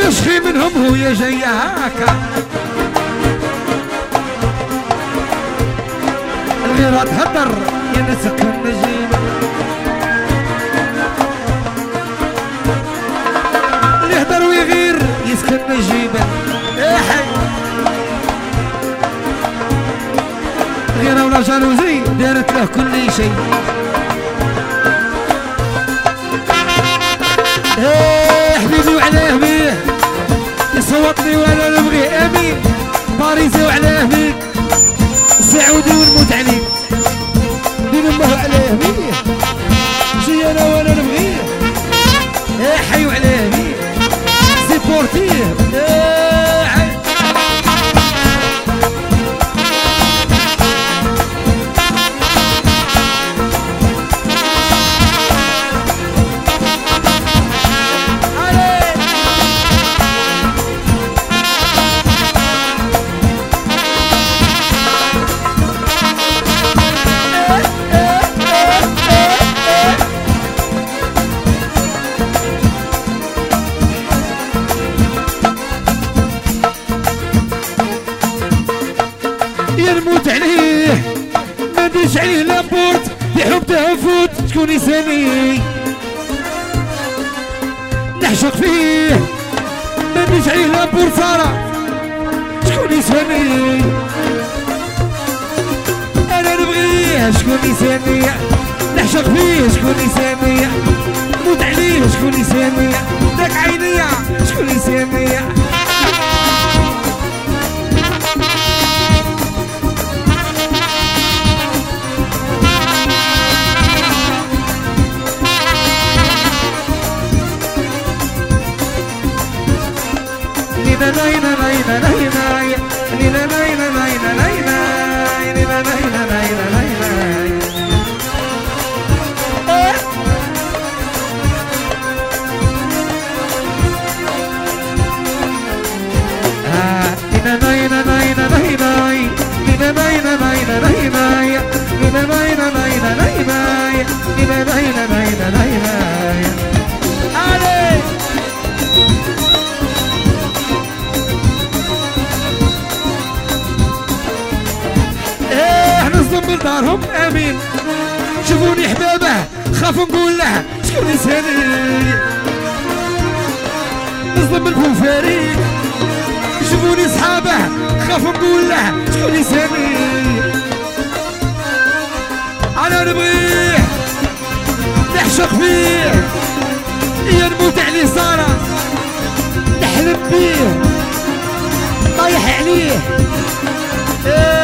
تشخي منهم وهي جاية هاكا الغيرة تهدر يا نسك النجيب اللي يهدر ويغير يسكن نجيبه يا حي غيرة ولا جالوزي دارت له كل شيء حبيبي وعلاه بيه يصوتني وانا نبغيه امين باريسي وعلاه بيه سعودي ونموت عليه دين امه علاه بيه جي انا وانا نبغيه حي وعلاه بيه سيبورتيه حي نموت عليه ما نديرش عليه لابورت بحب تهفوت شكون يساني نحشق فيه ما نديرش عليه لابورت سارة شكون يساني انا نبغيه شكون يساني نحشق فيه شكون يساني نموت عليه شكون يساني داك عينيا شكون يساني من دارهم امين شوفوني حبابه خاف نقول له شكون يسهلي نصدم البوفاري شوفوني صحابه خاف نقول له شكون يسهلي انا نبغيه نحشق فيه يا نموت عليه سارة نحلم بيه طايح عليه